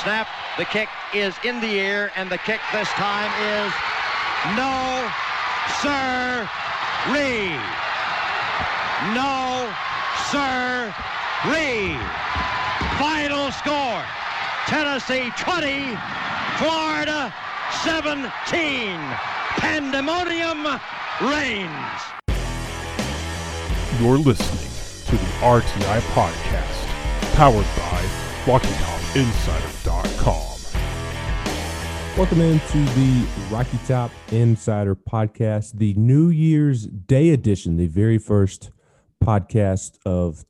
snap. The kick is in the air, and the kick this time is no, sir-ree. No, sir-ree. Final score, Tennessee 20, Florida 17. Pandemonium reigns. You're listening to the RTI Podcast, powered by RockyTopInsider.com. Welcome into the Rocky Top Insider Podcast, the New Year's Day edition, the very first podcast of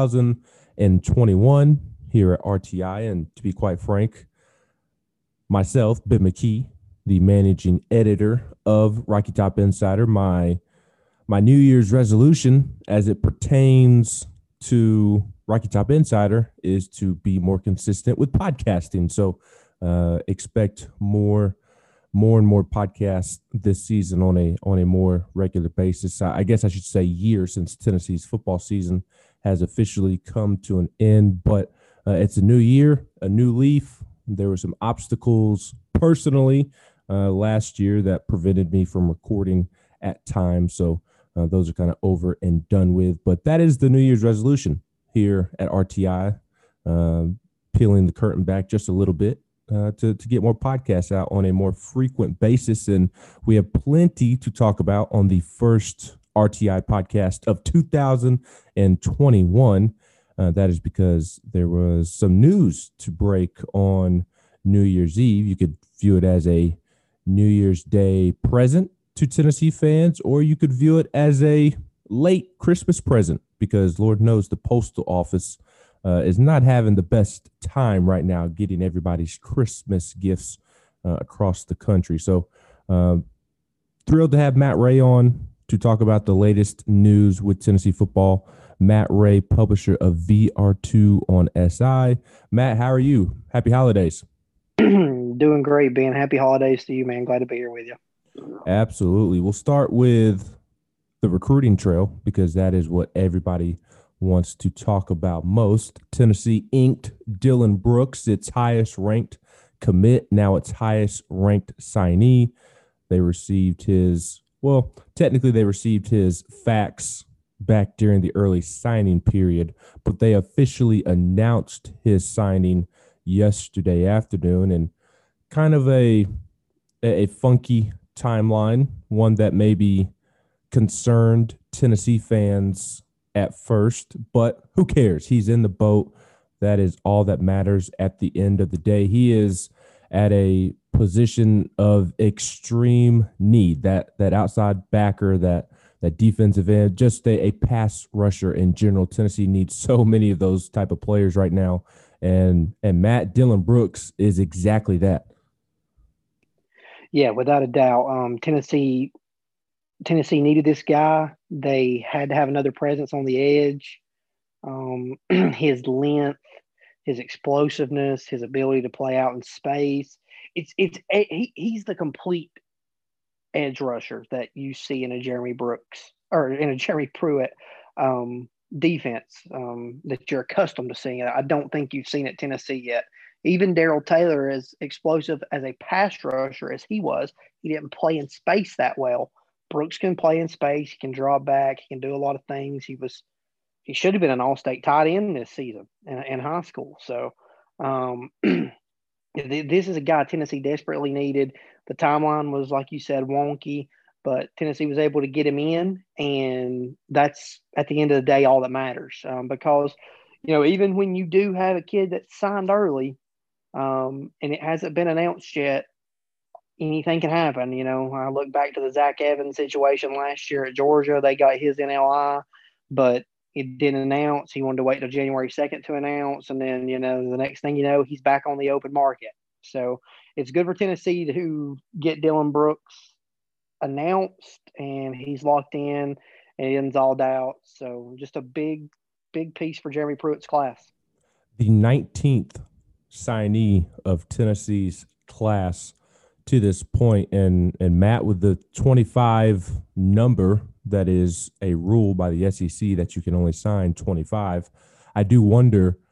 2021 here at RTI. And to be quite frank, myself, Ben McKee, the managing editor of Rocky Top Insider, my New Year's resolution as it pertains to Rocky Top Insider is to be more consistent with podcasting. So expect more and more podcasts this season on a more regular basis. I guess I should say year, since Tennessee's football season has officially come to an end. But it's a new year, a new leaf. There were some obstacles personally last year that prevented me from recording at times. So those are kind of over and done with. But that is the New Year's resolution here at RTI, peeling the curtain back just a little bit to get more podcasts out on a more frequent basis. And we have plenty to talk about on the first RTI podcast of 2021. That is because there was some news to break on New Year's Eve. You could view it as a New Year's Day present to Tennessee fans, or you could view it as a late Christmas present, because Lord knows the postal office is not having the best time right now getting everybody's Christmas gifts across the country. So thrilled to have Matt Ray on to talk about the latest news with Tennessee football. Matt Ray, publisher of VR2 on SI. Matt, how are you? Happy holidays. Doing great, Ben. Happy holidays to you, man. Glad to be here with you. Absolutely. We'll start with the recruiting trail, because that is what everybody wants to talk about most. Tennessee inked Dylan Brooks, its highest ranked commit, now its highest ranked signee. They received technically they received his fax back during the early signing period, but they officially announced his signing yesterday afternoon, and kind of a funky timeline, one that maybe concerned Tennessee fans at first, but who cares? He's in the boat. That is all that matters at the end of the day. He is at a position of extreme need, that outside backer, that defensive end, just a pass rusher in general. Tennessee needs so many of those type of players right now, and Matt Dylan Brooks is exactly that. Yeah, without a doubt. Tennessee needed this guy. They had to have another presence on the edge. His length, his explosiveness, his ability to play out in space. He's the complete edge rusher that you see in a Jeremy Brooks or in a Jeremy Pruitt defense that you're accustomed to seeing. I don't think you've seen at Tennessee yet. Even Darrell Taylor, as explosive as a pass rusher as he was, he didn't play in space that well. Brooks can play in space. He can draw back. He can do a lot of things. He should have been an all-state tight end this season in high school. So this is a guy Tennessee desperately needed. The timeline was, like you said, wonky, but Tennessee was able to get him in, and that's, at the end of the day, all that matters. Because, even when you do have a kid that's signed early, and it hasn't been announced yet, anything can happen. I look back to the Zach Evans situation last year at Georgia. They got his NLI, but it didn't announce. He wanted to wait till January 2nd to announce. And then, the next thing you know, he's back on the open market. So it's good for Tennessee to get Dylan Brooks announced, and he's locked in, and it ends all doubt. So just a big piece for Jeremy Pruitt's class. The 19th signee of Tennessee's class to this point, and Matt, with the 25 number, that is a rule by the SEC that you can only sign 25. I do wonder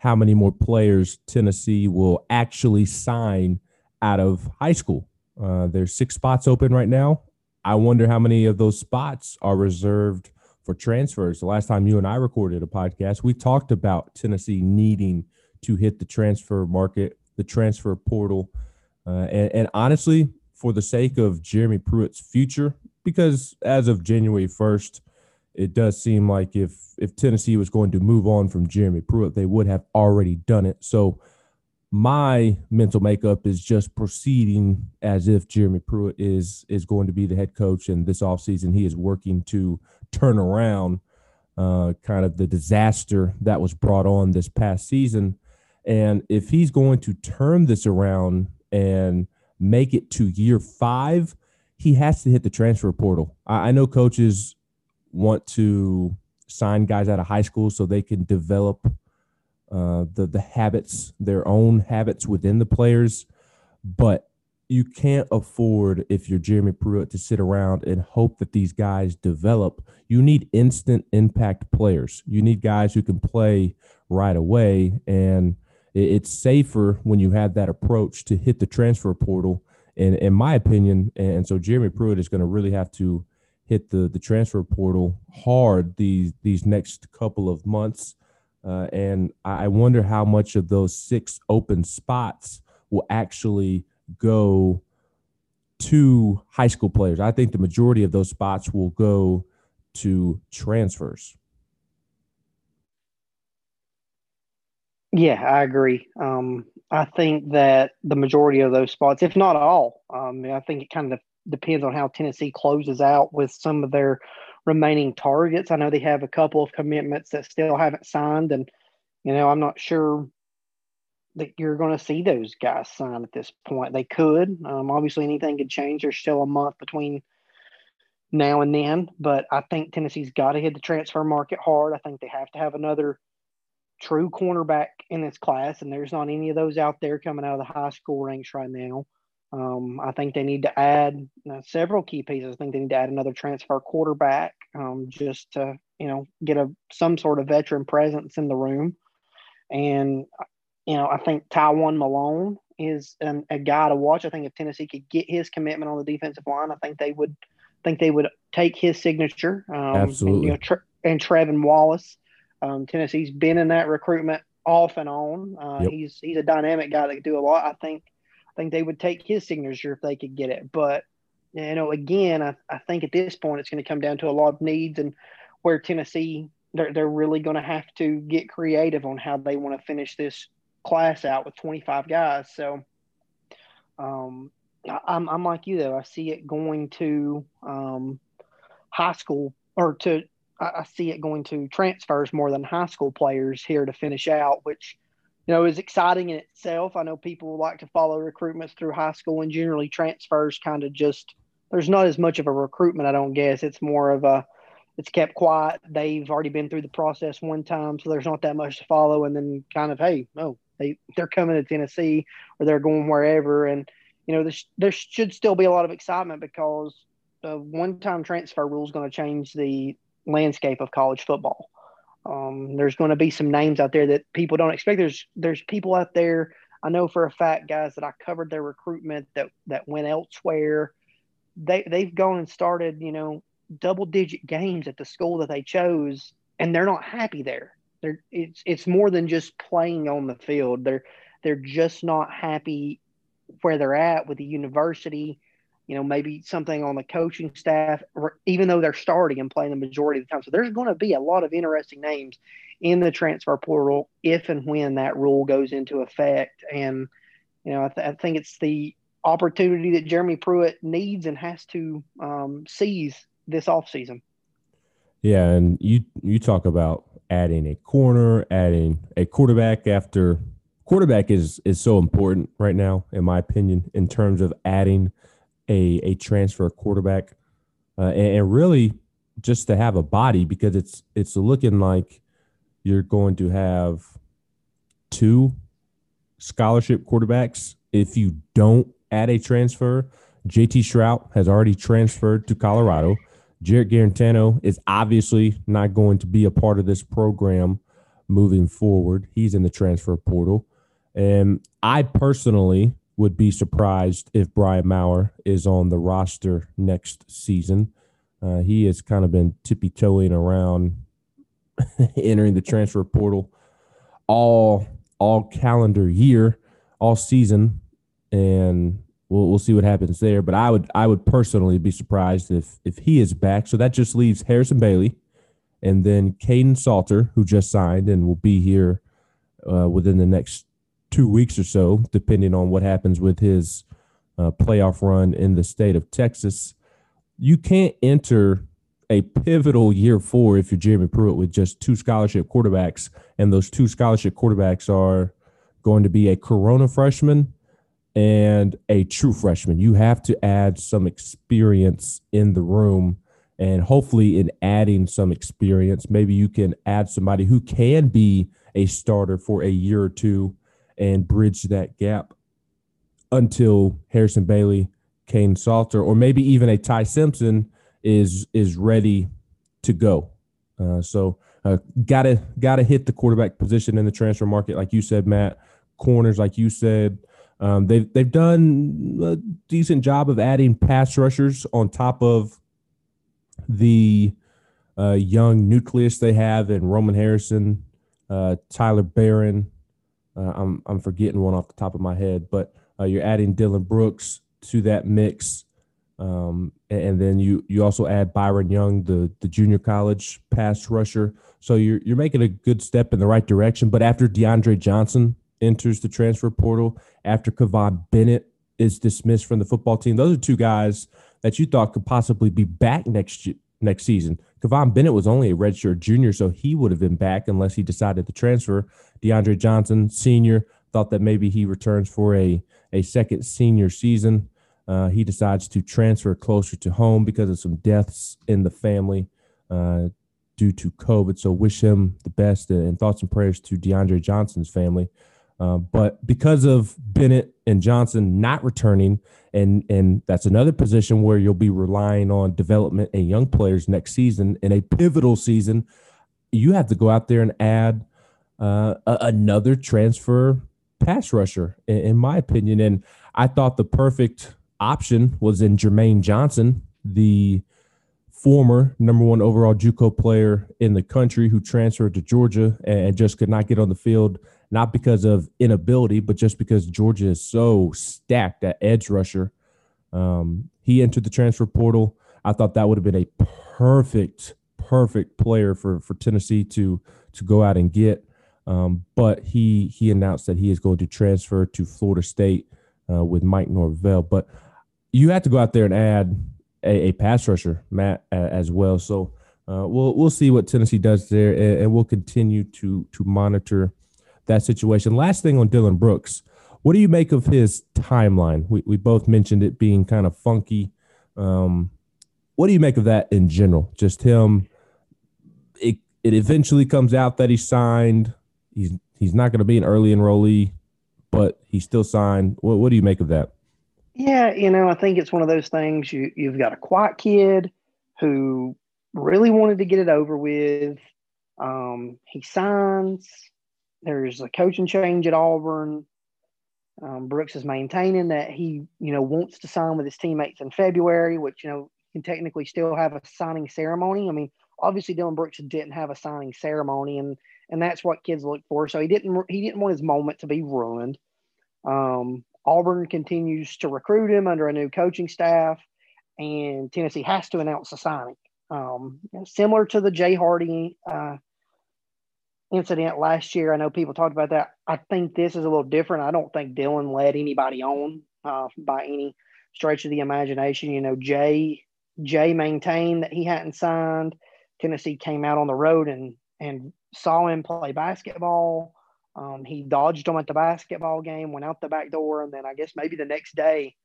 how many more players Tennessee will actually sign out of high school. There's 6 spots open right now. I wonder how many of those spots are reserved for transfers. The last time you and I recorded a podcast, we talked about Tennessee needing to hit the transfer market, the transfer portal. And honestly, for the sake of Jeremy Pruitt's future, because as of January 1st, it does seem like if Tennessee was going to move on from Jeremy Pruitt, they would have already done it. So my mental makeup is just proceeding as if Jeremy Pruitt is going to be the head coach, and this offseason he is working to turn around kind of the disaster that was brought on this past season. And if he's going to turn this around and make it to year 5, he has to hit the transfer portal. I know coaches want to sign guys out of high school so they can develop the habits, their own habits within the players. But you can't afford, if you're Jeremy Pruitt, to sit around and hope that these guys develop. You need instant impact players. You need guys who can play right away. And it's safer when you have that approach to hit the transfer portal, in my opinion. And so Jeremy Pruitt is going to really have to hit the transfer portal hard these next couple of months. And I wonder how much of those 6 open spots will actually go to high school players. I think the majority of those spots will go to transfers. Yeah, I agree. I think that the majority of those spots, if not all, I think it kind of depends on how Tennessee closes out with some of their remaining targets. I know they have a couple of commitments that still haven't signed, and I'm not sure that you're going to see those guys sign at this point. They could. Obviously, anything could change. There's still a month between now and then, but I think Tennessee's got to hit the transfer market hard. I think they have to have another true cornerback in this class, and there's not any of those out there coming out of the high school ranks right now. I think they need to add several key pieces. I think they need to add another transfer quarterback just to, get some sort of veteran presence in the room. And, I think Tywan Malone is a guy to watch. I think if Tennessee could get his commitment on the defensive line, I think they would take his signature. Absolutely. And Trevin Wallace. Tennessee's been in that recruitment off and on. Yep. He's a dynamic guy that can do a lot. I think they would take his signature if they could get it. But, again, I think at this point it's going to come down to a lot of needs, and where Tennessee, they're really going to have to get creative on how they want to finish this class out with 25 guys. So I'm like you, though. I see it going to high school I see it going to transfers more than high school players here to finish out, which, is exciting in itself. I know people like to follow recruitments through high school, and generally transfers kind of just – there's not as much of a recruitment, I don't guess. It's more of it's kept quiet. They've already been through the process one time, so there's not that much to follow. And then kind of, hey, they're coming to Tennessee or they're going wherever. And, there should still be a lot of excitement because the one-time transfer rule is going to change the landscape of college football. There's going to be some names out there that people don't expect. There's people out there, I know for a fact, guys, that I covered their recruitment that went elsewhere. They've gone and started, double-digit games at the school that they chose, and they're not happy there. It's more than just playing on the field. They're just not happy where they're at with the university. Maybe something on the coaching staff, even though they're starting and playing the majority of the time. So there's going to be a lot of interesting names in the transfer portal if and when that rule goes into effect. And, I think it's the opportunity that Jeremy Pruitt needs and has to seize this offseason. Yeah, and you talk about adding a corner, adding a quarterback after – quarterback is so important right now, in my opinion, in terms of adding – a transfer quarterback and really just to have a body, because it's looking like you're going to have 2 scholarship quarterbacks if you don't add a transfer. JT Shrout has already transferred to Colorado. Jarrett Garantano is obviously not going to be a part of this program moving forward. He's in the transfer portal. And I personally would be surprised if Brian Maurer is on the roster next season. He has kind of been tippy-toeing around entering the transfer portal all calendar year, all season, and we'll see what happens there. But I would personally be surprised if he is back. So that just leaves Harrison Bailey and then Caden Salter, who just signed and will be here within the next 2 weeks or so, depending on what happens with his playoff run in the state of Texas. You can't enter a pivotal year 4 if you're Jeremy Pruitt with just 2 scholarship quarterbacks, and those 2 scholarship quarterbacks are going to be a Corona freshman and a true freshman. You have to add some experience in the room, and hopefully in adding some experience, maybe you can add somebody who can be a starter for a year or 2 and bridge that gap until Harrison Bailey, Caden Salter, or maybe even a Ty Simpson is ready to go. So gotta hit the quarterback position in the transfer market, like you said, Matt. Corners, like you said, they've done a decent job of adding pass rushers on top of the young nucleus they have in Roman Harrison, Tyler Barron. I'm forgetting one off the top of my head, but you're adding Dylan Brooks to that mix. And then you also add Byron Young, the junior college pass rusher. So you're making a good step in the right direction. But after DeAndre Johnson enters the transfer portal, after Kavon Bennett is dismissed from the football team, those are 2 guys that you thought could possibly be back next season. Kavon Bennett was only a redshirt junior, so he would have been back unless he decided to transfer. DeAndre Johnson, senior, thought that maybe he returns for a second senior season. He decides to transfer closer to home because of some deaths in the family due to COVID. So wish him the best, and thoughts and prayers to DeAndre Johnson's family. But because of Bennett and Johnson not returning, and that's another position where you'll be relying on development and young players next season in a pivotal season, you have to go out there and add another transfer pass rusher, in my opinion. And I thought the perfect option was in Jermaine Johnson, the former number 1 overall JUCO player in the country who transferred to Georgia and just could not get on the field, not because of inability, but just because Georgia is so stacked at edge rusher. He entered the transfer portal. I thought that would have been a perfect player for Tennessee to go out and get. But he announced that he is going to transfer to Florida State with Mike Norvell. But you have to go out there and add a pass rusher, Matt, as well. So we'll see what Tennessee does there, and we'll continue to monitor that situation. Last thing on Dylan Brooks, what do you make of his timeline? We both mentioned it being kind of funky. What do you make of that in general? Just him. It eventually comes out that he signed. He's not going to be an early enrollee, but he still signed. What do you make of that? Yeah, I think it's one of those things. You've got a quiet kid who really wanted to get it over with. He signs. There's a coaching change at Auburn. Brooks is maintaining that he, wants to sign with his teammates in February, which, can technically still have a signing ceremony. I mean, obviously Dylan Brooks didn't have a signing ceremony, and that's what kids look for. So he didn't want his moment to be ruined. Auburn continues to recruit him under a new coaching staff, and Tennessee has to announce a signing. Similar to the Jay Hardy incident last year. I know people talked about that. I think this is a little different. I don't think Dylan led anybody on by any stretch of the imagination. Jay maintained that he hadn't signed. Tennessee came out on the road and saw him play basketball. He dodged them at the basketball game, went out the back door, and then I guess maybe the next day,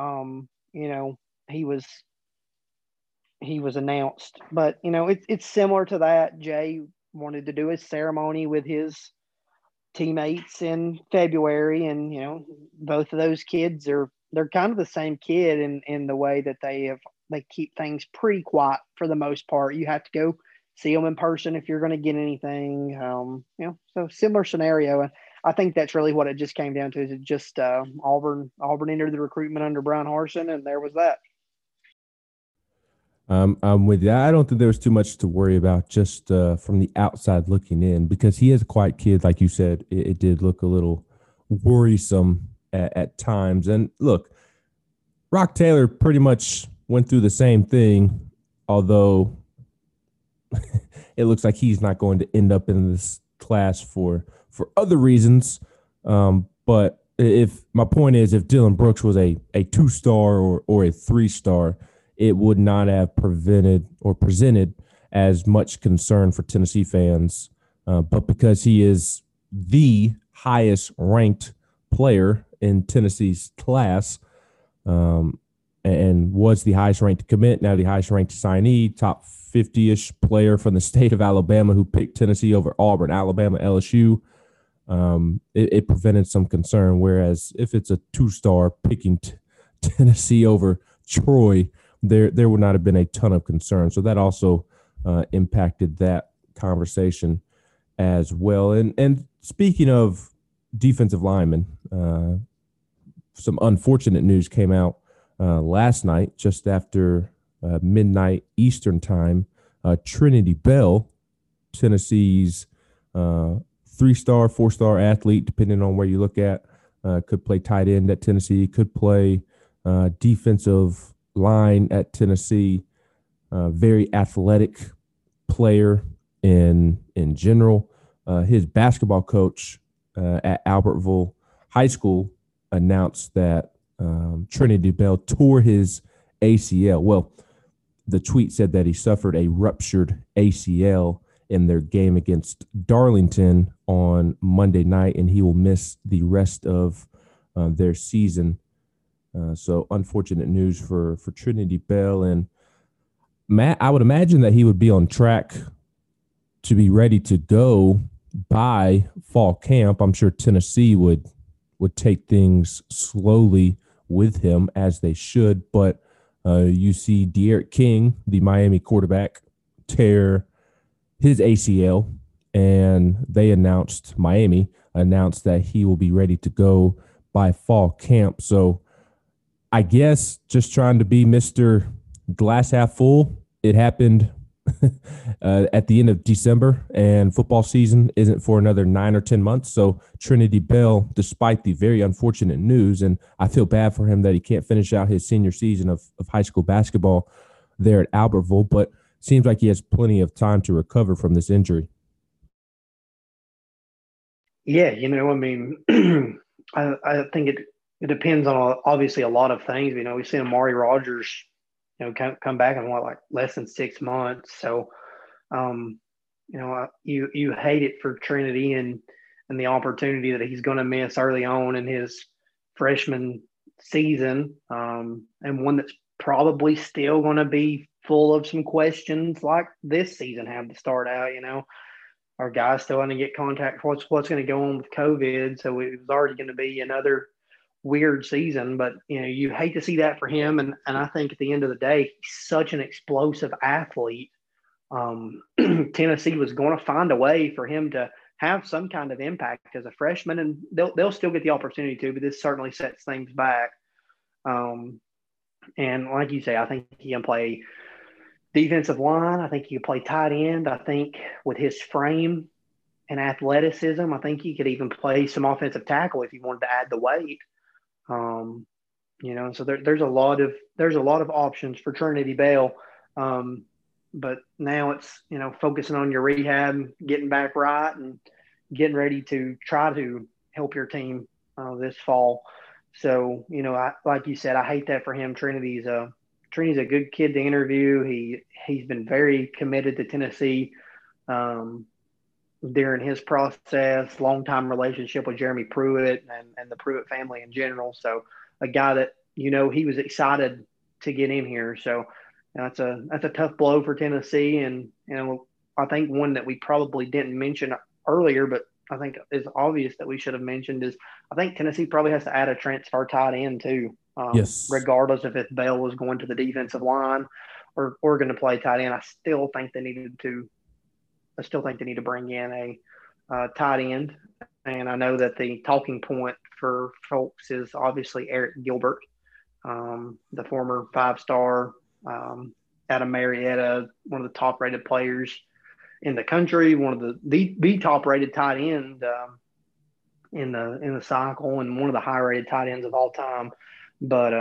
he was announced. But it's similar to that. Jay wanted to do his ceremony with his teammates in February, and both of those kids they're kind of the same kid in the way that they keep things pretty quiet for the most part. You have to go see them in person if you're going to get anything. So similar scenario. And I think that's really what it just came down to. Is it just Auburn entered the recruitment under Brian Harsin, and there was that. I'm with you. I don't think there was too much to worry about just from the outside looking in, because he is a quiet kid. Like you said, it did look a little worrisome at times. And look, Rock Taylor pretty much went through the same thing, although it looks like he's not going to end up in this class for other reasons. But if my point is, if Dylan Brooks was a 2-star or a 3-star, it would not have presented as much concern for Tennessee fans. But because he is the highest ranked player in Tennessee's class, and was the highest ranked commit, now the highest ranked signee, top 50-ish player from the state of Alabama who picked Tennessee over Auburn, Alabama, LSU, it prevented some concern. Whereas if it's a 2-star picking Tennessee over Troy, there would not have been a ton of concern. So that also impacted that conversation as well. And speaking of defensive linemen, some unfortunate news came out last night, just after midnight Eastern time. Trinity Bell, Tennessee's 3-star, 4-star athlete, depending on where you look at, could play tight end at Tennessee, could play defensive line at Tennessee. Very athletic player in general. His basketball coach at Albertville High School announced that Trinity Bell tore his ACL. Well, the tweet said that he suffered a ruptured ACL in their game against Darlington on Monday night, and he will miss the rest of their season. So unfortunate news for Trinity Bell. And Matt, I would imagine that he would be on track to be ready to go by fall camp. I'm sure Tennessee would take things slowly with him, as they should. But you see De'Aaron King, the Miami quarterback, tear his ACL, and Miami announced that he will be ready to go by fall camp. So I guess just trying to be Mr. Glass half full, it happened at the end of December, and football season isn't for another 9 or 10 months. So Trinity Bell, despite the very unfortunate news, and I feel bad for him that he can't finish out his senior season of high school basketball there at Albertville, but seems like he has plenty of time to recover from this injury. Yeah, I think it depends on obviously a lot of things. We've seen Amari Rogers, come back in less than 6 months. So, you hate it for Trinity and the opportunity that he's going to miss early on in his freshman season, and one that's probably still going to be full of some questions like this season had to start out. Our guys still going to get contact. What's going to go on with COVID? So it was already going to be another weird season, but you hate to see that for him. And I think at the end of the day, he's such an explosive athlete. Tennessee was going to find a way for him to have some kind of impact as a freshman, and they'll still get the opportunity to, but this certainly sets things back. And like you say, I think he can play defensive line. I think he can play tight end. I think with his frame and athleticism, I think he could even play some offensive tackle if he wanted to add the weight. So there's a lot of options for Trinity Bell. But now it's, focusing on your rehab, getting back right, and getting ready to try to help your team this fall. So, like you said, I hate that for him. Trinity's a good kid to interview. He's been very committed to Tennessee during his process, long-time relationship with Jeremy Pruitt and the Pruitt family in general. So a guy that, he was excited to get in here. So that's a tough blow for Tennessee. And, I think one that we probably didn't mention earlier, but I think is obvious that we should have mentioned is I think Tennessee probably has to add a transfer tight end too. Yes. Regardless of if Bell was going to the defensive line or going to play tight end, I still think they needed to I still think they need to bring in a tight end. And I know that the talking point for folks is obviously Eric Gilbert, the former 5-star out of Marietta, one of the top-rated players in the country, one of the top-rated tight end in the cycle, and one of the high-rated tight ends of all time. But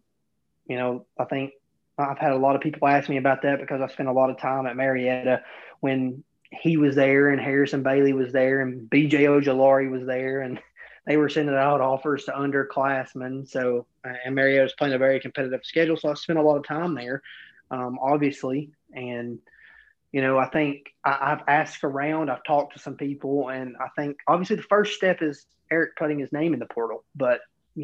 I think I've had a lot of people ask me about that because I spent a lot of time at Marietta when he was there and Harrison Bailey was there and B.J. Ojulari was there, and they were sending out offers to underclassmen. So, and Marietta was playing a very competitive schedule, so I spent a lot of time there, obviously. And, I think I've asked around, I've talked to some people, and I think obviously the first step is Eric putting his name in the portal. But,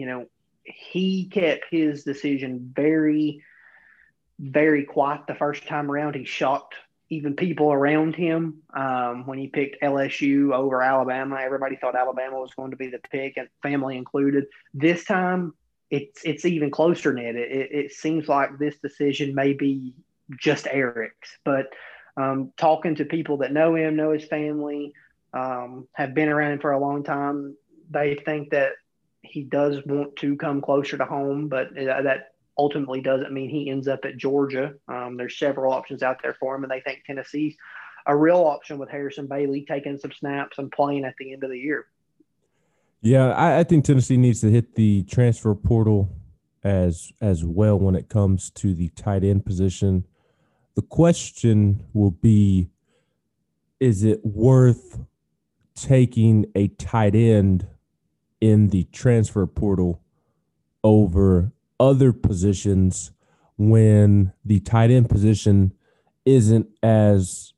he kept his decision very, very quiet the first time around. He shocked even people around him when he picked LSU over Alabama. Everybody thought Alabama was going to be the pick, and family included. This time, it's even closer than it. It seems like this decision may be just Eric's. But talking to people that know him, know his family, have been around him for a long time, they think that he does want to come closer to home, but that ultimately doesn't mean he ends up at Georgia. There's several options out there for him, and they think Tennessee's a real option with Harrison Bailey taking some snaps and playing at the end of the year. Yeah, I think Tennessee needs to hit the transfer portal as well when it comes to the tight end position. The question will be, is it worth taking a tight end in the transfer portal over other positions when the tight end position isn't as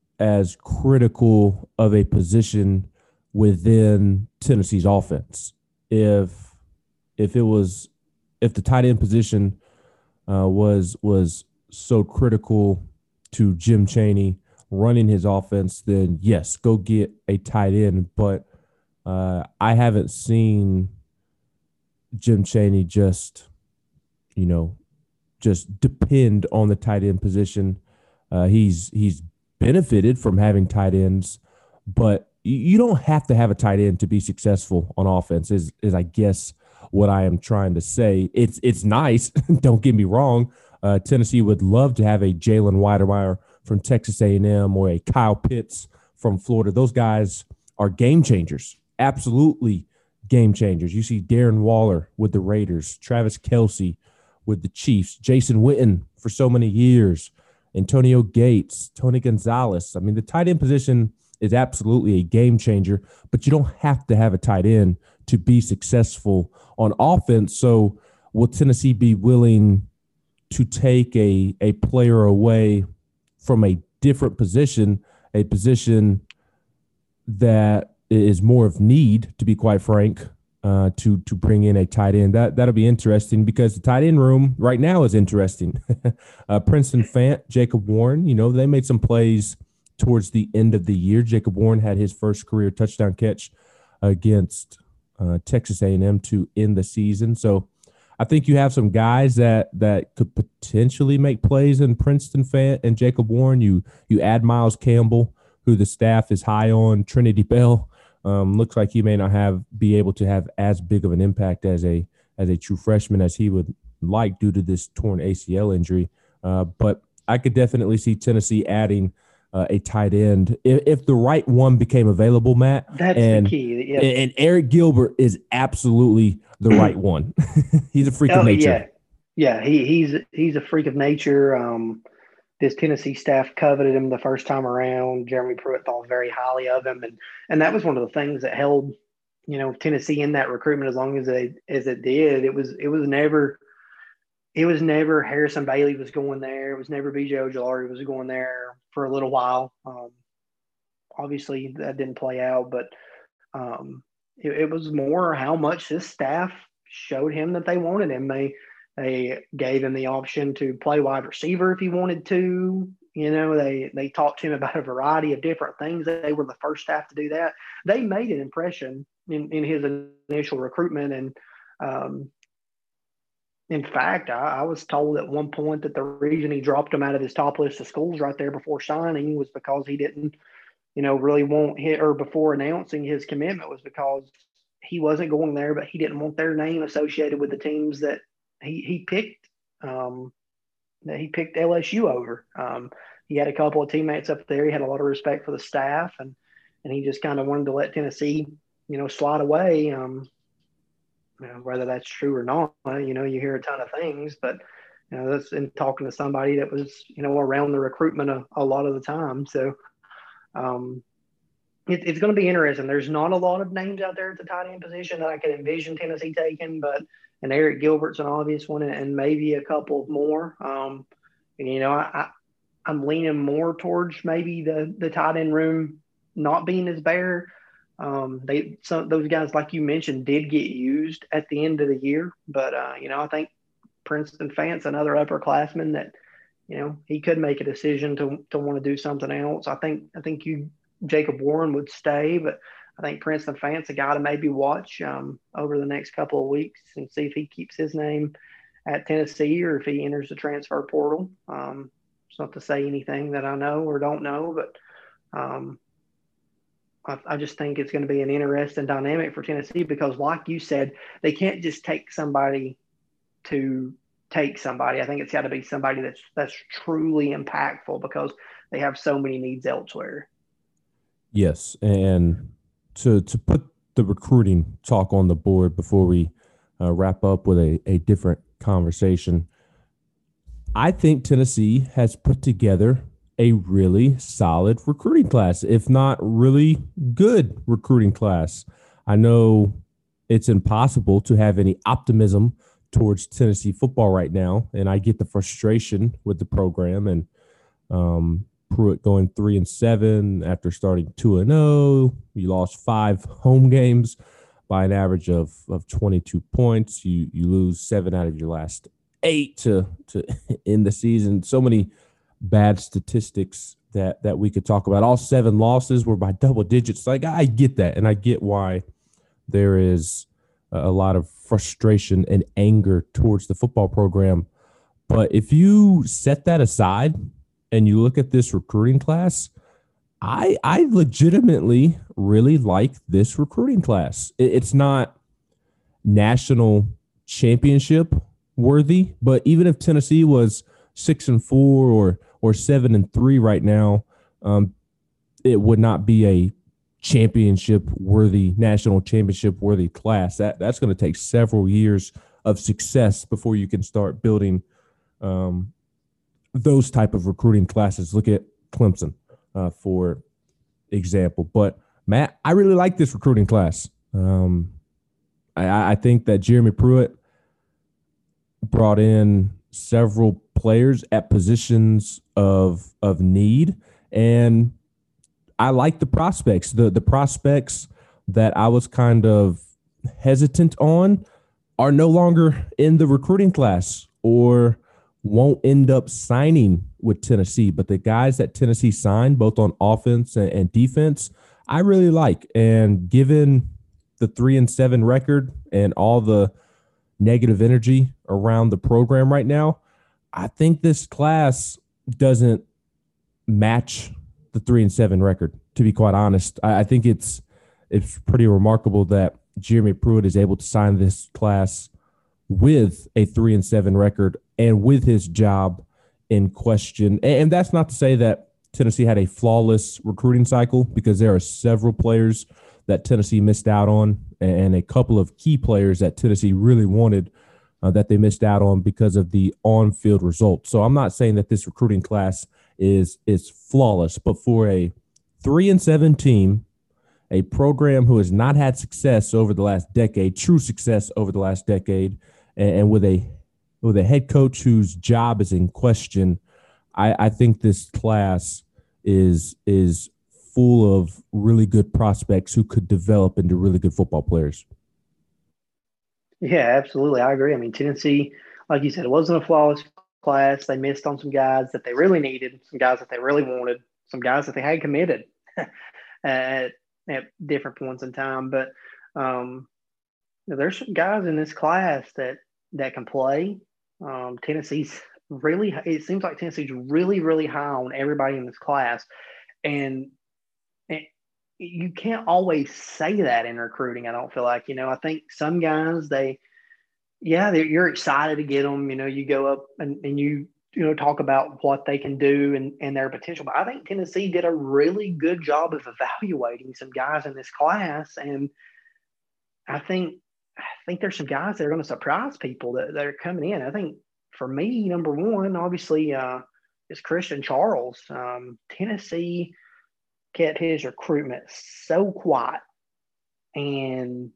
critical of a position within Tennessee's offense? If the tight end position was so critical to Jim Chaney running his offense, then yes, go get a tight end. But I haven't seen Jim Chaney just depend on the tight end position. He's benefited from having tight ends, but you don't have to have a tight end to be successful on offense, is I guess what I am trying to say. It's nice. Don't get me wrong. Tennessee would love to have a Jalen Weidermeyer from Texas A&M or a Kyle Pitts from Florida. Those guys are game changers, absolutely game changers. You see Darren Waller with the Raiders, Travis Kelce with the Chiefs, Jason Witten for so many years, Antonio Gates, Tony Gonzalez. I mean, the tight end position is absolutely a game changer, but you don't have to have a tight end to be successful on offense. So will Tennessee be willing to take a player away from a different position, a position that is more of need, to be quite frank, to bring in a tight end? That'll be interesting because the tight end room right now is interesting. Princeton Fant, Jacob Warren, they made some plays towards the end of the year. Jacob Warren had his first career touchdown catch against Texas A&M to end the season. So I think you have some guys that could potentially make plays in Princeton Fant and Jacob Warren. You add Miles Campbell, who the staff is high on. Trinity Bell looks like he may not be able to have as big of an impact as a true freshman as he would like due to this torn ACL injury. But I could definitely see Tennessee adding a tight end if the right one became available, Matt. That's the key. Yep. And Eric Gilbert is absolutely the right one. He's a freak of nature. Yeah. He's a freak of nature. This Tennessee staff coveted him the first time around. Jeremy Pruitt thought very highly of him, and that was one of the things that held Tennessee in that recruitment as long as it did. It was never Harrison Bailey was going there. It was never B.J. Ojulari was going there for a little while. Obviously, that didn't play out, but it was more how much this staff showed him that they wanted him. They gave him the option to play wide receiver if he wanted to. They talked to him about a variety of different things. They were the first staff to do that. They made an impression in his initial recruitment, and in fact, I was told at one point that the reason he dropped him out of his top list of schools right there before signing was because he didn't really want hit or before announcing his commitment was because he wasn't going there, but he didn't want their name associated with the teams that he picked. That he picked LSU over. He had a couple of teammates up there. He had a lot of respect for the staff, and he just kind of wanted to let Tennessee, slide away. Whether that's true or not, you hear a ton of things, but that's in talking to somebody that was, around the recruitment a lot of the time. So it's going to be interesting. There's not a lot of names out there at the tight end position that I could envision Tennessee taking, but and Eric Gilbert's an obvious one, and maybe a couple more. I'm leaning more towards maybe the tight end room not being as bare. Those guys, like you mentioned, did get used at the end of the year, but I think Princeton Fant's another upperclassman that he could make a decision to want to do something else. I think Jacob Warren would stay, but I think Princeton Fant's a guy to maybe watch over the next couple of weeks and see if he keeps his name at Tennessee or if he enters the transfer portal. It's not to say anything that I know or don't know, but I just think it's going to be an interesting dynamic for Tennessee because, like you said, they can't just take somebody to take somebody. I think it's got to be somebody that's truly impactful because they have so many needs elsewhere. Yes, and to put the recruiting talk on the board before we wrap up with a different conversation, I think Tennessee has put together a really solid recruiting class, if not really good recruiting class. I know it's impossible to have any optimism towards Tennessee football right now, and I get the frustration with the program and Pruitt going 3-7 after starting 2-0. You lost 5 home games by an average of 22 points. You lose 7 out of your last 8 to end the season. So many bad statistics that we could talk about. All 7 losses were by double digits. Like, I get that, and I get why there is a lot of frustration and anger towards the football program. But if you set that aside and you look at this recruiting class, I legitimately really like this recruiting class. It's not national championship worthy, but even if Tennessee was 6-4 or 7-3 right now, it would not be a championship worthy, national championship worthy class. That's going to take several years of success before you can start building those type of recruiting classes. Look at Clemson, for example. But Matt, I really like this recruiting class. I think that Jeremy Pruitt brought in several players at positions of need, and I like the prospects. The prospects that I was kind of hesitant on are no longer in the recruiting class or won't end up signing with Tennessee. But the guys that Tennessee signed, both on offense and defense, I really like. And given the 3-7 record and all the negative energy around the program right now, I think this class doesn't match the 3-7 record, to be quite honest. I think it's pretty remarkable that Jeremy Pruitt is able to sign this class with a 3-7 record and with his job in question. And that's not to say that Tennessee had a flawless recruiting cycle, because there are several players that Tennessee missed out on and a couple of key players that Tennessee really wanted that they missed out on because of the on-field results. So I'm not saying that this recruiting class is flawless, but for a 3-7 team, a program who has not had success over the last decade, true success over the last decade, and with a head coach whose job is in question, I think this class is full of really good prospects who could develop into really good football players. Yeah, absolutely. I agree. I mean, Tennessee, like you said, it wasn't a flawless class. They missed on some guys that they really needed, some guys that they really wanted, some guys that they had committed at different points in time. But there's some guys in this class that can play. Tennessee's it seems like Tennessee's really, really high on everybody in this class. And you can't always say that in recruiting. I don't feel like, I think some guys, you're excited to get them. You go up and you talk about what they can do and their potential. But I think Tennessee did a really good job of evaluating some guys in this class, and I think there's some guys that are going to surprise people that are coming in. I think for me, number one, obviously, is Christian Charles. Tennessee kept his recruitment so quiet, and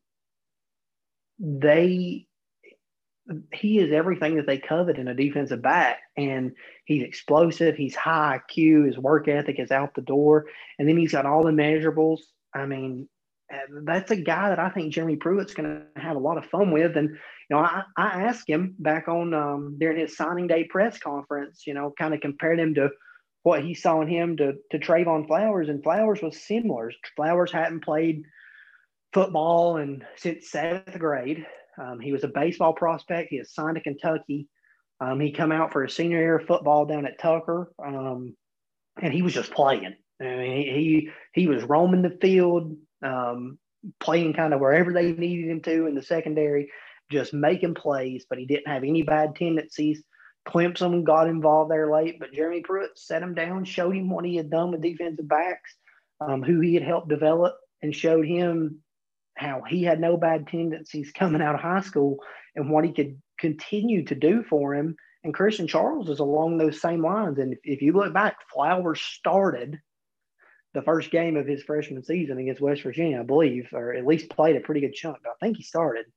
he is everything that they covet in a defensive back. And he's explosive. He's high IQ. His work ethic is out the door. And then he's got all the measurables. I mean, that's a guy that I think Jeremy Pruitt's going to have a lot of fun with. And, I asked him back on during his signing day press conference, kind of compared him to what he saw in him to Trayvon Flowers. And Flowers was similar. Flowers hadn't played football since 7th grade. He was a baseball prospect. He was signed to Kentucky. He come out for his senior year of football down at Tucker, and he was just playing. I mean, he was roaming the field, playing kind of wherever they needed him to in the secondary, just making plays, but he didn't have any bad tendencies. Clemson got involved there late, but Jeremy Pruitt set him down, showed him what he had done with defensive backs, who he had helped develop, and showed him how he had no bad tendencies coming out of high school and what he could continue to do for him. And Christian Charles is along those same lines. And if you look back, Flowers started the first game of his freshman season against West Virginia, I believe, or at least played a pretty good chunk, but I think he started.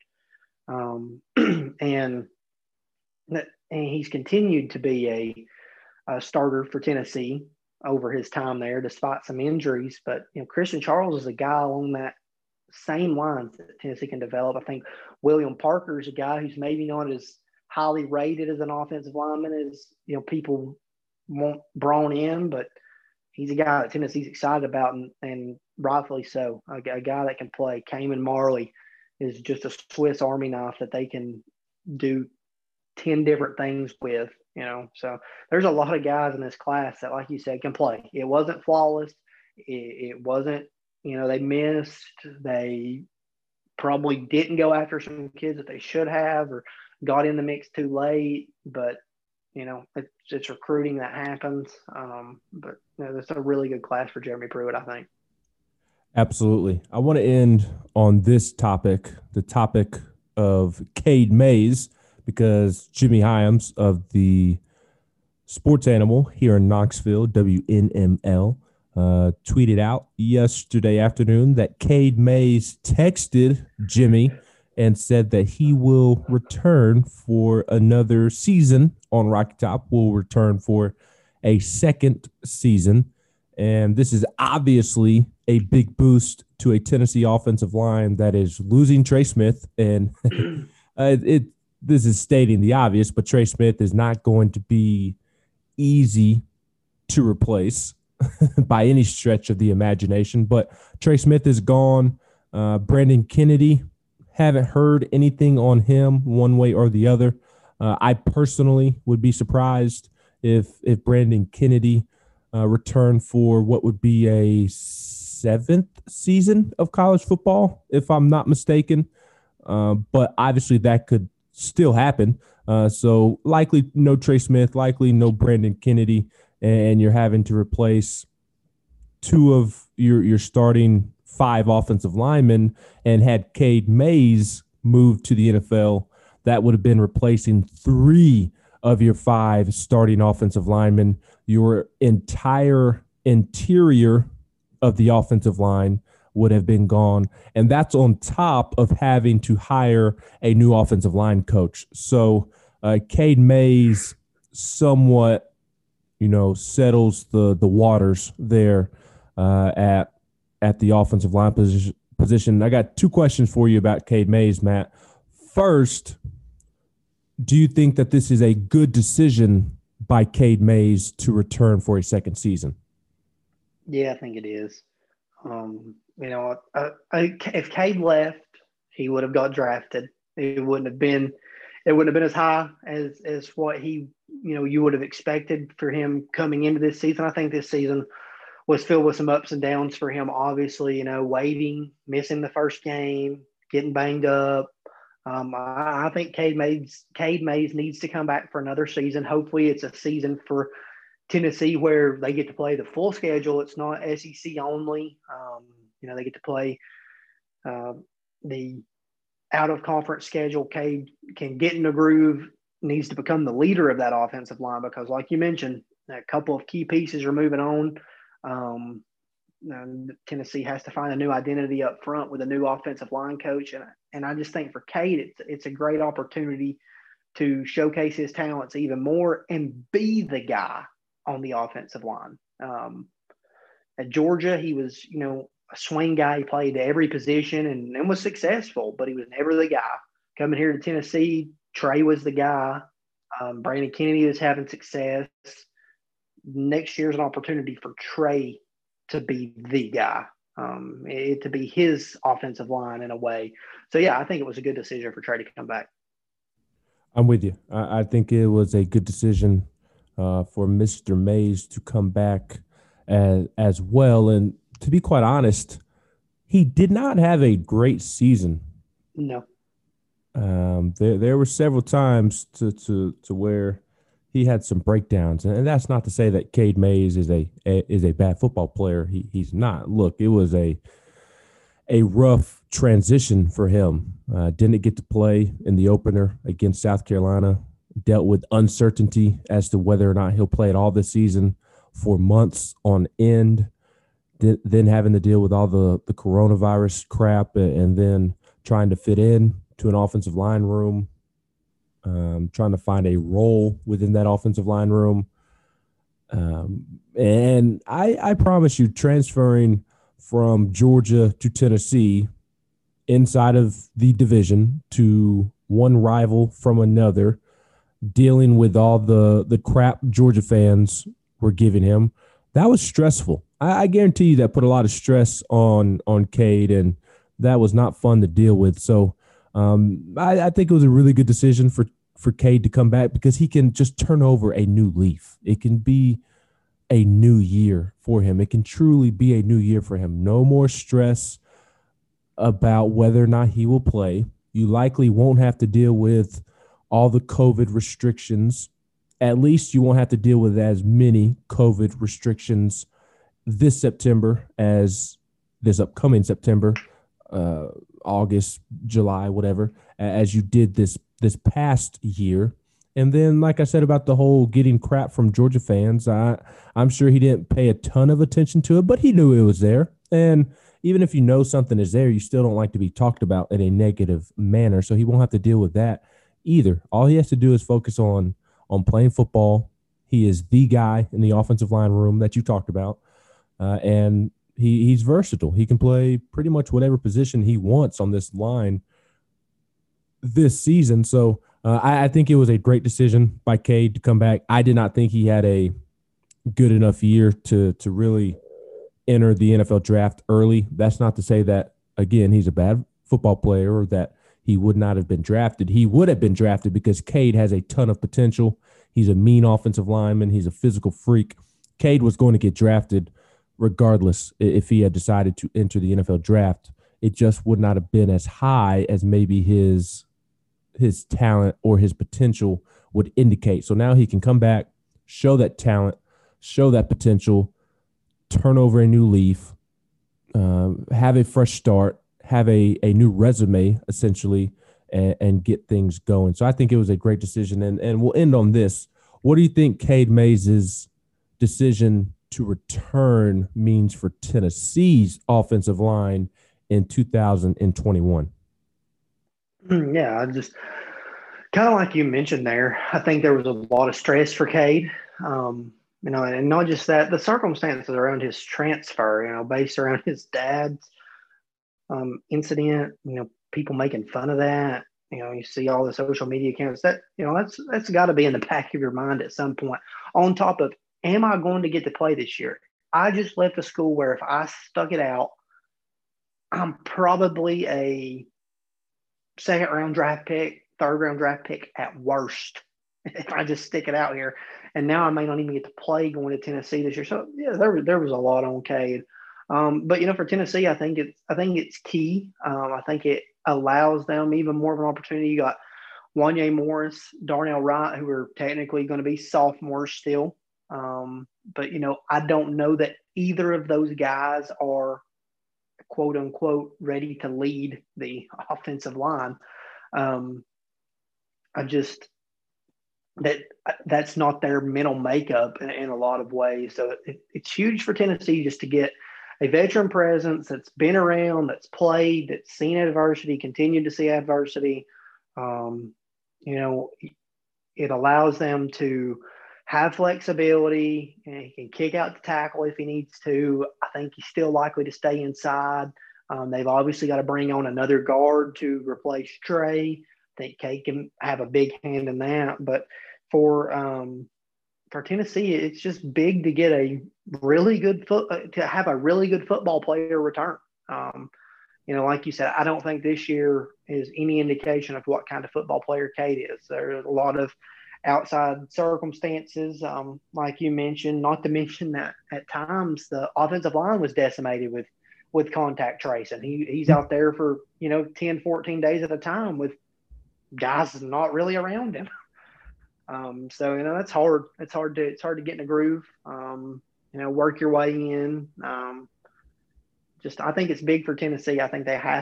And he's continued to be a starter for Tennessee over his time there, despite some injuries. But, Christian Charles is a guy along that same lines that Tennessee can develop. I think William Parker is a guy who's maybe not as highly rated as an offensive lineman as people want brought in, but he's a guy that Tennessee's excited about, and rightfully so. A guy that can play. Cayman Marley is just a Swiss Army knife that they can do 10 different things with. So there's a lot of guys in this class that, like you said, can play. It wasn't flawless. It wasn't. They missed. They probably didn't go after some kids that they should have, or got in the mix too late. But, it's recruiting that happens. But it's a really good class for Jeremy Pruitt, I think. Absolutely. I want to end on this topic, the topic of Cade Mays, because Jimmy Hyams of the Sports Animal here in Knoxville, WNML, tweeted out yesterday afternoon that Cade Mays texted Jimmy and said that he will return for another season on Rocky Top, will return for a second season. And this is obviously a big boost to a Tennessee offensive line that is losing Trey Smith. And this is stating the obvious, but Trey Smith is not going to be easy to replace by any stretch of the imagination. But Trey Smith is gone. Brandon Kennedy, haven't heard anything on him one way or the other. I personally would be surprised if Brandon Kennedy returned for what would be a 7th season of college football, if I'm not mistaken. But obviously that could still happen. So likely no Trey Smith, likely no Brandon Kennedy, and you're having to replace 2 of your starting 5 offensive linemen. And had Cade Mays moved to the NFL, that would have been replacing 3 of your 5 starting offensive linemen. Your entire interior of the offensive line would have been gone. And that's on top of having to hire a new offensive line coach. So Cade Mays somewhat, settles the waters there at the offensive line position. I got 2 questions for you about Cade Mays, Matt. First, do you think that this is a good decision by Cade Mays to return for a second season? Yeah, I think it is. If Cade left, he would have got drafted. It wouldn't have been as high as what he, you would have expected for him coming into this season. I think this season was filled with some ups and downs for him. Obviously, waiting, missing the first game, getting banged up. I think Cade Mays needs to come back for another season. Hopefully, it's a season for Tennessee where they get to play the full schedule. It's not SEC only. They get to play the out-of-conference schedule. Cade can get in the groove, needs to become the leader of that offensive line because, like you mentioned, a couple of key pieces are moving on. Tennessee has to find a new identity up front with a new offensive line coach. And I just think for Cade, it's a great opportunity to showcase his talents even more and be the guy on the offensive line. At Georgia, he was, a swing guy. He played every position and was successful, but he was never the guy. Coming here to Tennessee, Trey was the guy. Brandon Kennedy was having success. Next year's an opportunity for Trey to be the guy, to be his offensive line in a way. So, yeah, I think it was a good decision for Trey to come back. I'm with you. I think it was a good decision for Mr. Mays to come back as well. And to be quite honest, he did not have a great season. No. There were several times to where he had some breakdowns, and that's not to say that Cade Mays is a bad football player. He's not. Look, it was a rough transition for him. Didn't get to play in the opener against South Carolina. Dealt with uncertainty as to whether or not he'll play at all this season for months on end. Then having to deal with all the coronavirus crap, and then trying to fit in to an offensive line room. Trying to find a role within that offensive line room. And I promise you, transferring from Georgia to Tennessee inside of the division to one rival from another, dealing with all the crap Georgia fans were giving him, that was stressful. I guarantee you that put a lot of stress on Cade, and that was not fun to deal with. So I think it was a really good decision for Cade to come back because he can just turn over a new leaf. It can be a new year for him. It can truly be a new year for him. No more stress about whether or not he will play. You likely won't have to deal with all the COVID restrictions. At least you won't have to deal with as many COVID restrictions this September as this upcoming September, August, July, whatever, as you did this past year. And then, like I said about the whole getting crap from Georgia fans, I'm sure he didn't pay a ton of attention to it, but he knew it was there. And even if you know something is there, you still don't like to be talked about in a negative manner. So he won't have to deal with that either. All he has to do is focus on playing football. He is the guy in the offensive line room that you talked about. And he's versatile. He can play pretty much whatever position he wants on this line this season. So I think it was a great decision by Cade to come back. I did not think he had a good enough year to really enter the NFL draft early. That's not to say that, again, he's a bad football player or that he would not have been drafted. He would have been drafted because Cade has a ton of potential. He's a mean offensive lineman. He's a physical freak. Cade was going to get drafted regardless if he had decided to enter the NFL draft. It just would not have been as high as maybe his talent or his potential would indicate. So now he can come back, show that talent, show that potential, turn over a new leaf, have a fresh start, have a new resume, essentially, and get things going. So I think it was a great decision. And we'll end on this. What do you think Cade Mays' decision to return means for Tennessee's offensive line in 2021? Yeah, I just kind of like you mentioned there, I think there was a lot of stress for Cade. And not just that, the circumstances around his transfer, based around his dad's incident, people making fun of that. You see all the social media accounts that's got to be in the back of your mind at some point. On top of, am I going to get to play this year? I just left a school where if I stuck it out, I'm probably a second-round draft pick, third-round draft pick at worst if I just stick it out here. And now I may not even get to play going to Tennessee this year. So yeah, there was a lot on Cade. But for Tennessee, I think it's key. I think it allows them even more of an opportunity. You got Wanya Morris, Darnell Wright, who are technically going to be sophomores still. But I don't know that either of those guys are quote unquote ready to lead the offensive line. That's not their mental makeup in a lot of ways. So it's huge for Tennessee just to get a veteran presence that's been around, that's played, that's seen adversity, continued to see adversity. It allows them to have flexibility, and he can kick out the tackle if he needs to. I think he's still likely to stay inside. They've obviously got to bring on another guard to replace Trey. I think Cade can have a big hand in that. But for Tennessee, it's just big to get a really good to have a really good football player return. Like you said, I don't think this year is any indication of what kind of football player Cade is. There are a lot of outside circumstances, like you mentioned, not to mention that at times the offensive line was decimated with contact tracing. He's out there for 10, 14 days at a time with guys not really around him. So that's hard. It's hard to get in a groove. Work your way in. I think it's big for Tennessee. I think they have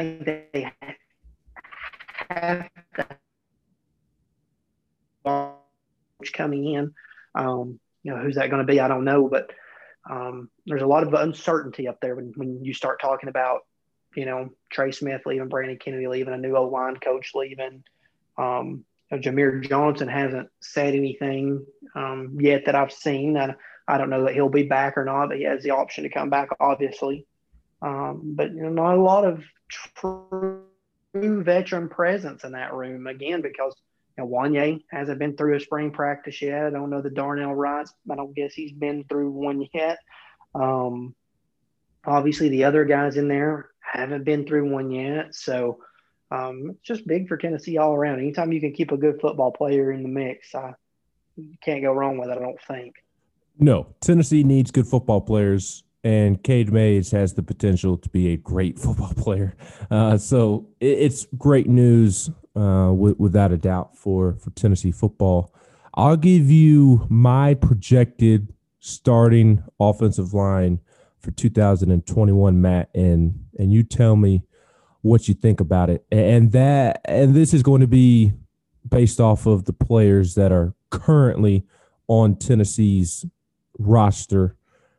to coming in. Who's that going to be? I don't know, but there's a lot of uncertainty up there when you start talking about Trey Smith leaving, Brandon Kennedy leaving, a new O-line coach leaving. Jameer Johnson hasn't said anything yet that I've seen. I don't know that he'll be back or not, but he has the option to come back, obviously. But not a lot of true veteran presence in that room, again, because Wanya hasn't been through a spring practice yet. I don't know the Darnell Wright. I don't guess he's been through one yet. Obviously, the other guys in there haven't been through one yet. So it's just big for Tennessee all around. Anytime you can keep a good football player in the mix, you can't go wrong with it, I don't think. No, Tennessee needs good football players, and Cade Mays has the potential to be a great football player. So it's great news without a doubt for Tennessee football. I'll give you my projected starting offensive line for 2021, Matt, and you tell me what you think about it. And this is going to be based off of the players that are currently on Tennessee's roster.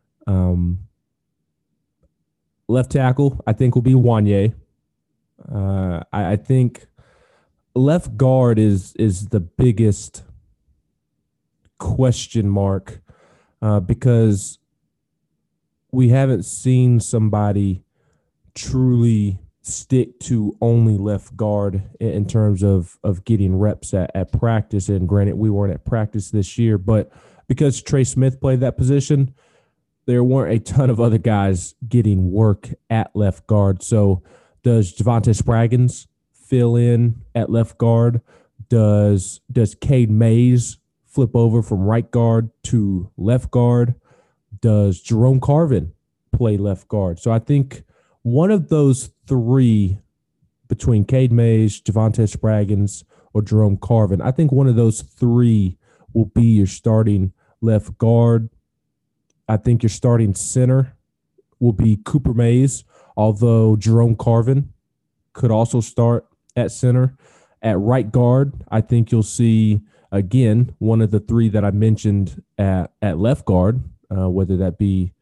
Left tackle, I think, will be Wanya. I think left guard is the biggest question mark because we haven't seen somebody truly stick to only left guard in terms of getting reps at practice. And granted, we weren't at practice this year, but because Trey Smith played that position, there weren't a ton of other guys getting work at left guard. So does Javonte Spraggins fill in at left guard? Does Cade Mays flip over from right guard to left guard? Does Jerome Carvin play left guard? So I think one of those three, between Cade Mays, Javonte Spraggins, or Jerome Carvin, I think one of those three will be your starting left guard. I think your starting center will be Cooper Mays, although Jerome Carvin could also start at center. At right guard, I think you'll see, again, one of the three that I mentioned at left guard, whether that be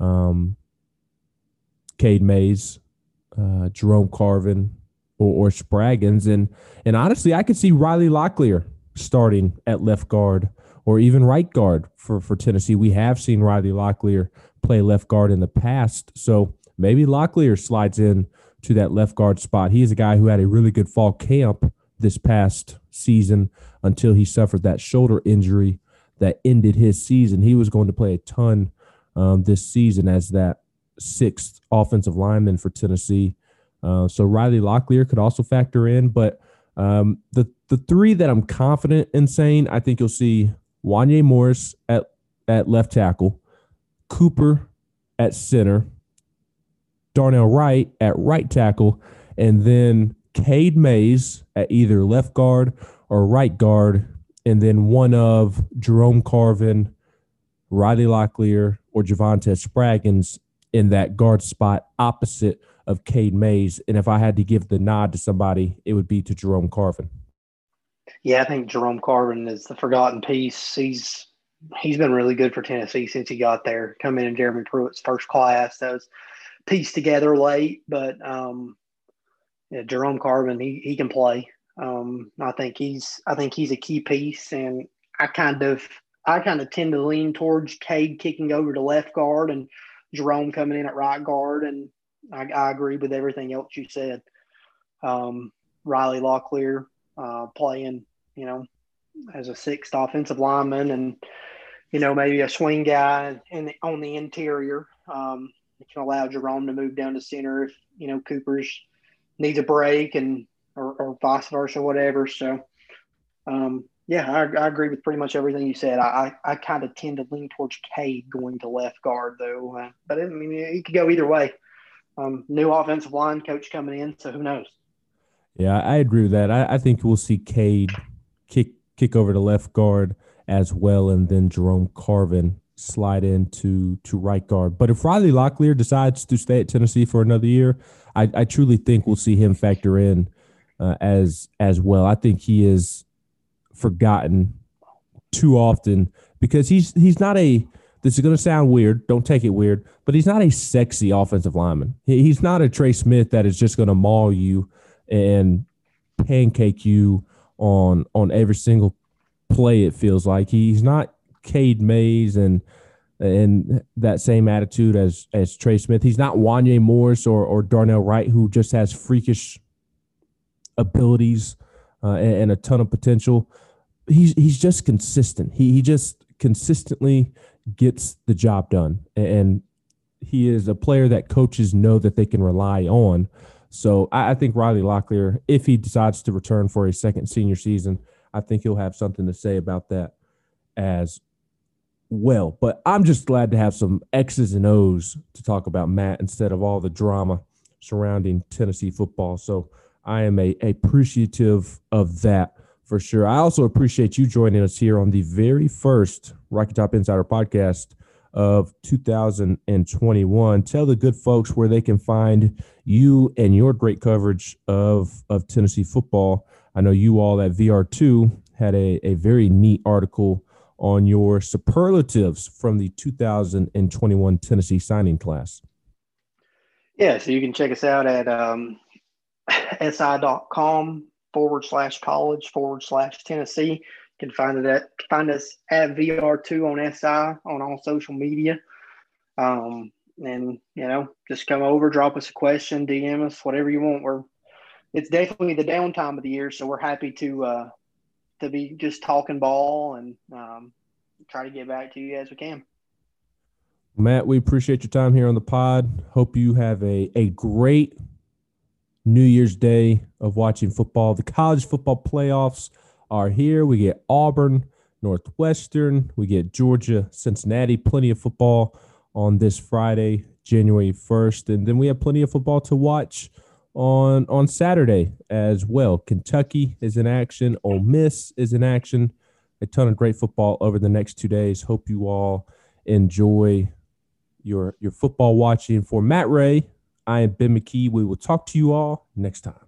Cade Mays, Jerome Carvin, or Spraggins. And honestly, I could see Riley Locklear starting at left guard or even right guard for Tennessee. We have seen Riley Locklear play left guard in the past, so maybe Locklear slides in to that left guard spot. He is a guy who had a really good fall camp this past season until he suffered that shoulder injury that ended his season. He was going to play a ton this season as that sixth offensive lineman for Tennessee. So Riley Locklear could also factor in, but The three that I'm confident in saying, I think you'll see Wanye Morris at left tackle, Cooper at center, Darnell Wright at right tackle, and then Cade Mays at either left guard or right guard, and then one of Jerome Carvin, Riley Locklear, or Javante Spraggins in that guard spot opposite of Cade Mays. And if I had to give the nod to somebody, it would be to Jerome Carvin. Yeah, I think Jerome Carvin is the forgotten piece. He's been really good for Tennessee since he got there. Coming in Jeremy Pruitt's first class, that was pieced together late, but Jerome Carvin, he can play. I think he's a key piece, and I kind of tend to lean towards Cade kicking over to left guard and Jerome coming in at right guard, and I agree with everything else you said. Riley Locklear playing, as a sixth offensive lineman, and maybe a swing guy on the interior. It can allow Jerome to move down to center if Cooper's needs a break or vice versa, whatever. So, I agree with pretty much everything you said. I kind of tend to lean towards Cade going to left guard, though. But it could go either way. New offensive line coach coming in, so who knows? Yeah, I agree with that. I think we'll see Cade kick over to left guard as well, and then Jerome Carvin slide into right guard. But if Riley Locklear decides to stay at Tennessee for another year, I truly think we'll see him factor in as well. I think he is forgotten too often because he's not a – this is going to sound weird. Don't take it weird. But he's not a sexy offensive lineman. He's not a Trey Smith that is just going to maul you and pancake you on every single play, it feels like. He's not Cade Mays and that same attitude as Trey Smith. He's not Wanye Morris or Darnell Wright, who just has freakish abilities and a ton of potential. He's just consistent. He just consistently gets the job done, and he is a player that coaches know that they can rely on. So I think Riley Locklear, if he decides to return for a second senior season, I think he'll have something to say about that as well. But I'm just glad to have some X's and O's to talk about, Matt, instead of all the drama surrounding Tennessee football. So I am appreciative of that for sure. I also appreciate you joining us here on the very first Rocky Top Insider podcast of 2021. Tell the good folks where they can find you and your great coverage of Tennessee football. I know you all at VR2 had a very neat article on your superlatives from the 2021 Tennessee signing class. Yeah, so you can check us out at si.com/college/Tennessee. You can find us at VR2 on SI on all social media. And just come over, drop us a question, DM us, whatever you want. It's definitely the downtime of the year, so we're happy to be just talking ball and try to get back to you as we can. Matt, we appreciate your time here on the pod. Hope you have a great New Year's Day of watching football. The college football playoffs are here. We get Auburn, Northwestern. We get Georgia, Cincinnati. Plenty of football on this Friday, January 1st. And then we have plenty of football to watch on Saturday as well. Kentucky is in action. Ole Miss is in action. A ton of great football over the next 2 days. Hope you all enjoy your football watching. For Matt Ray, I am Ben McKee. We will talk to you all next time.